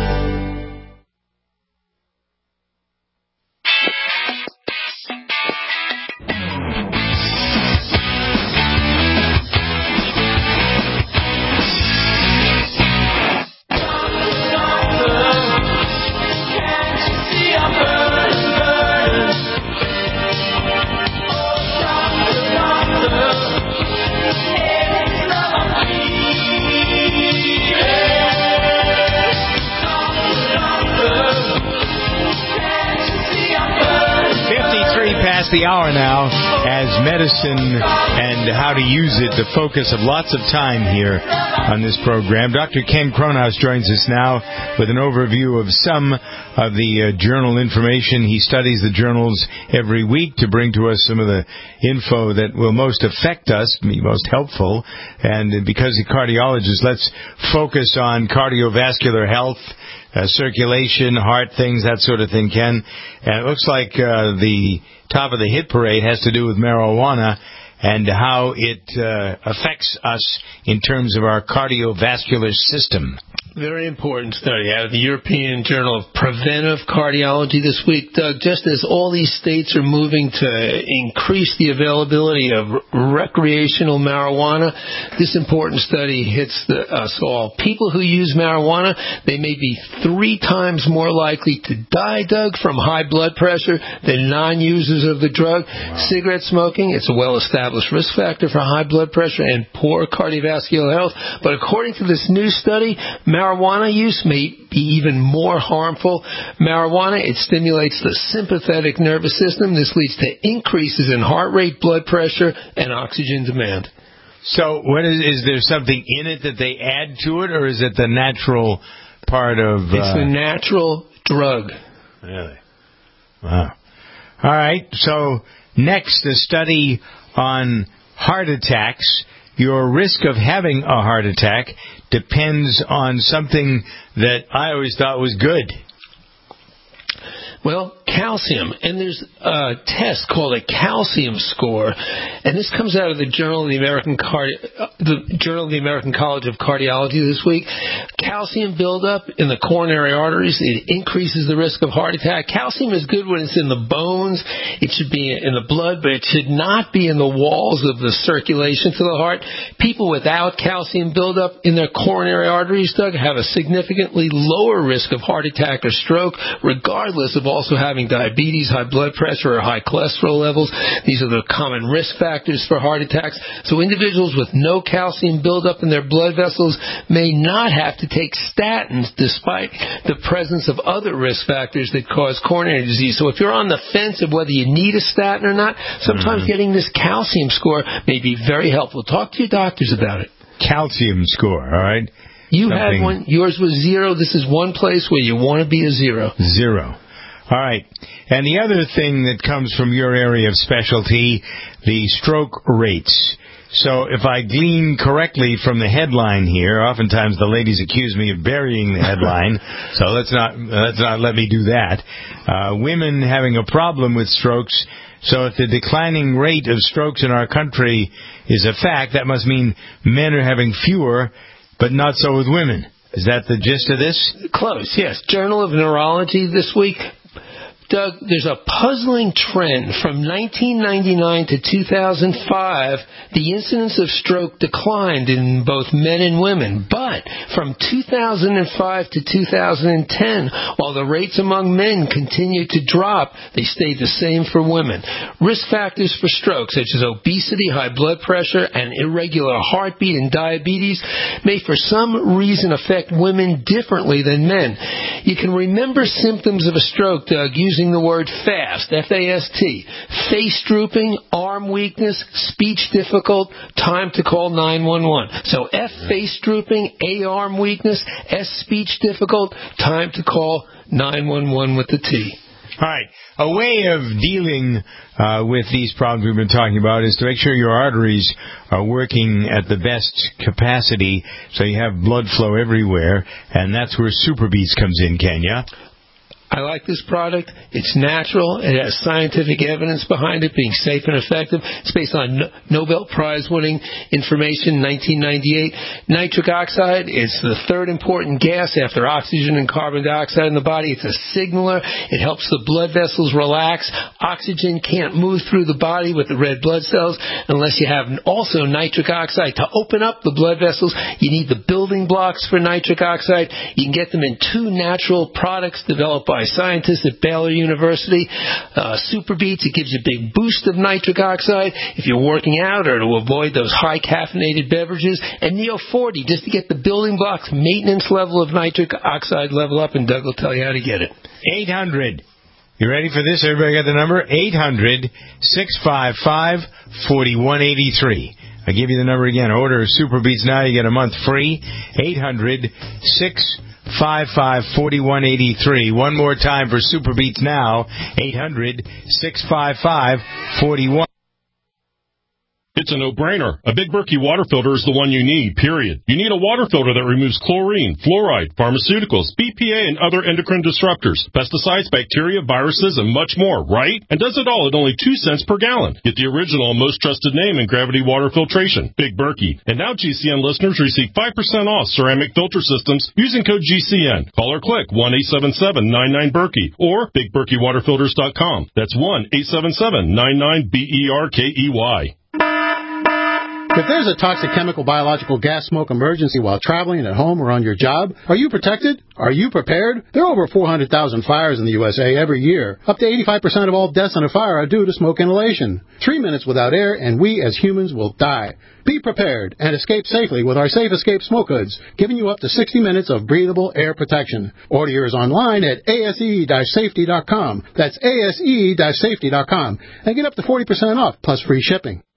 The hour now as medicine and how to use it, the focus of lots of time here on this program. Doctor Ken Kronhaus joins us now with an overview of some of the uh, journal information. He studies the journals every week to bring to us some of the info that will most affect us, be most helpful. And because the cardiologist, let's focus on cardiovascular health, Uh, circulation, heart things, that sort of thing, Ken. And it looks like uh, the top of the hit parade has to do with marijuana and how it uh, affects us in terms of our cardiovascular system. Very important study out of the European Journal of Preventive Cardiology this week. Doug, just as all these states are moving to increase the availability of recreational marijuana, this important study hits the, us all. People who use marijuana, they may be three times more likely to die, Doug, from high blood pressure than non-users of the drug. Cigarette smoking, it's a well-established risk factor for high blood pressure and poor cardiovascular health. But according to this new study, marijuana use may be even more harmful. Marijuana, it stimulates the sympathetic nervous system. This leads to increases in heart rate, blood pressure, and oxygen demand. So what is, is there something in it that they add to it, or is it the natural part of... Uh... It's the natural drug. Really? Wow. All right, so Next, a study on heart attacks. Your risk of having a heart attack depends on something that I always thought was good. Well, calcium, and there's a test called a calcium score, and this comes out of the Journal of the American Cardi- uh, the Journal of the American College of Cardiology this week. Calcium buildup in the coronary arteries, it increases the risk of heart attack. Calcium is good when it's in the bones, it should be in the blood, but it should not be in the walls of the circulation to the heart. People without calcium buildup in their coronary arteries, Doug, have a significantly lower risk of heart attack or stroke, regardless of also having diabetes, high blood pressure, or high cholesterol levels. These are the common risk factors for heart attacks. So individuals with no calcium buildup in their blood vessels may not have to take statins despite the presence of other risk factors that cause coronary disease. So if you're on the fence of whether you need a statin or not, sometimes mm-hmm. getting this calcium score may be very helpful. Talk to your doctors about it. Calcium score, all right? You Something. had one. Yours was zero. This is one place where you want to be a zero. Zero. All right. And the other thing that comes from your area of specialty, the stroke rates. So if I glean correctly from the headline here, oftentimes the ladies accuse me of burying the headline, so let's not let's not let me do that. Uh, women having a problem with strokes. So if the declining rate of strokes in our country is a fact, that must mean men are having fewer, but not so with women. Is that the gist of this? Close, yes. Journal of Neurology this week. Doug, there's a puzzling trend. From nineteen ninety-nine to two thousand five, the incidence of stroke declined in both men and women. But from two thousand five to two thousand ten, while the rates among men continued to drop, they stayed the same for women. Risk factors for stroke, such as obesity, high blood pressure, and irregular heartbeat and diabetes, may for some reason affect women differently than men. You can remember symptoms of a stroke, Doug, using the word FAST, F A S T, face drooping, arm weakness, speech difficult, time to call nine one one. So F, face drooping, A, arm weakness, S, speech difficult, time to call nine one one with the T. All right. A way of dealing uh, with these problems we've been talking about is to make sure your arteries are working at the best capacity so you have blood flow everywhere, and that's where SuperBeets comes in, Kenya. I like this product. It's natural. It has scientific evidence behind it being safe and effective. It's based on no- Nobel Prize-winning information in nineteen ninety-eight. Nitric oxide is the third important gas after oxygen and carbon dioxide in the body. It's a signaler. It helps the blood vessels relax. Oxygen can't move through the body with the red blood cells unless you have also nitric oxide. To open up the blood vessels, you need the building blocks for nitric oxide. You can get them in two natural products developed by scientists at Baylor University. Uh, SuperBeets, it gives you a big boost of nitric oxide if you're working out or to avoid those high caffeinated beverages. And Neo forty, just to get the building blocks, maintenance level of nitric oxide level up, and Doug will tell you how to get it. eight hundred. You ready for this? Everybody got the number? eight hundred, six five five, four one eight three. I give you the number again. Order SuperBeets now. You get a month free. eight hundred, six five five, four one eight three. One more time for SuperBeets now. eight hundred, six five five, four one. It's a no-brainer. A Big Berkey water filter is the one you need, period. You need a water filter that removes chlorine, fluoride, pharmaceuticals, B P A, and other endocrine disruptors, pesticides, bacteria, viruses, and much more, right? And does it all at only two cents per gallon. Get the original and most trusted name in gravity water filtration, Big Berkey. And now G C N listeners receive five percent off ceramic filter systems using code G C N. Call or click one eight seven seven, nine nine, Berkey or big berkey water filters dot com. That's one eight seven seven, nine nine, B E R K E Y. If there's a toxic chemical, biological, gas smoke emergency while traveling at home or on your job, are you protected? Are you prepared? There are over four hundred thousand fires in the U S A every year. Up to eighty-five percent of all deaths in a fire are due to smoke inhalation. Three minutes without air and we as humans will die. Be prepared and escape safely with our Safe Escape Smoke Hoods, giving you up to sixty minutes of breathable air protection. Order yours online at A S E safety dot com. That's A S E safety dot com. And get up to forty percent off plus free shipping.